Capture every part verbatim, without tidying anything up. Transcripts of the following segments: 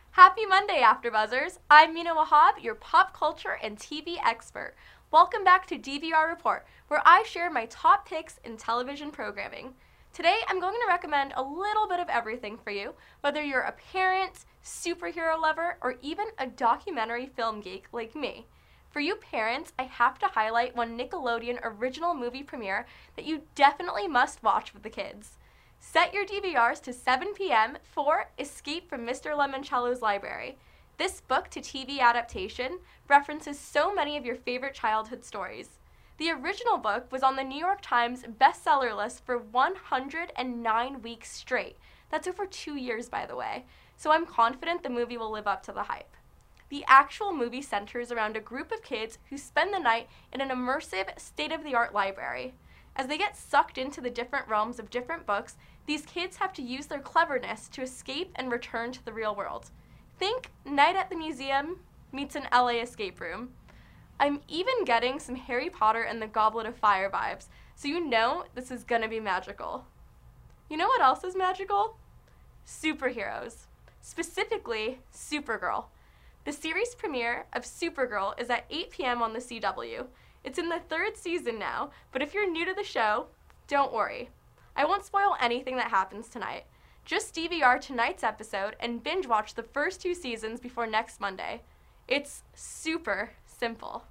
Happy Monday, AfterBuzzers! I'm Mina Wahab, your pop culture and T V expert. Welcome back to D V R Report, where I share my top picks in television programming. Today, I'm going to recommend a little bit of everything for you, whether you're a parent, superhero lover, or even a documentary film geek like me. For you parents, I have to highlight one Nickelodeon original movie premiere that you definitely must watch with the kids. Set your D V Rs to seven p m for Escape from Mister Lemoncello's Library. This book-to-T V adaptation references so many of your favorite childhood stories. The original book was on the New York Times bestseller list for one hundred nine weeks straight. That's over two years, by the way, so I'm confident the movie will live up to the hype. The actual movie centers around a group of kids who spend the night in an immersive, state-of-the-art library. As they get sucked into the different realms of different books, these kids have to use their cleverness to escape and return to the real world. Think Night at the Museum meets an L A escape room. I'm even getting some Harry Potter and the Goblet of Fire vibes, so you know this is gonna be magical. You know what else is magical? Superheroes. Specifically, Supergirl. The series premiere of Supergirl is at eight p m on the C W. It's in the third season now, but if you're new to the show, don't worry. I won't spoil anything that happens tonight. Just D V R tonight's episode and binge watch the first two seasons before next Monday. It's super simple.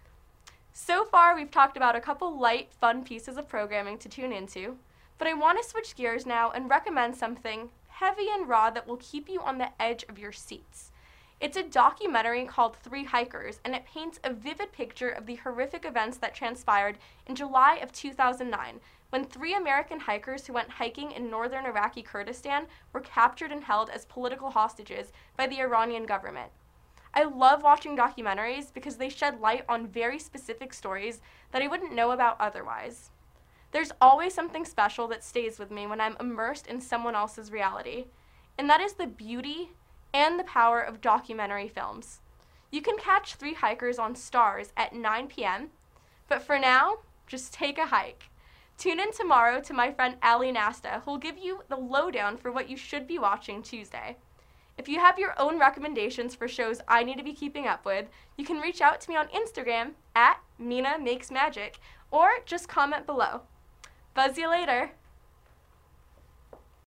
So far, we've talked about a couple light, fun pieces of programming to tune into, but I want to switch gears now and recommend something heavy and raw that will keep you on the edge of your seats. It's a documentary called Three Hikers, and it paints a vivid picture of the horrific events that transpired in July of two thousand nine, when three American hikers who went hiking in northern Iraqi Kurdistan were captured and held as political hostages by the Iranian government. I love watching documentaries because they shed light on very specific stories that I wouldn't know about otherwise. There's always something special that stays with me when I'm immersed in someone else's reality, and that is the beauty and the power of documentary films. You can catch Three Hikers on Starz at nine p m, but for now, just take a hike. Tune in tomorrow to my friend Ali Nasta, who'll give you the lowdown for what you should be watching Tuesday. If you have your own recommendations for shows I need to be keeping up with, you can reach out to me on Instagram at Mina Makes Magic, or just comment below. Buzz you later!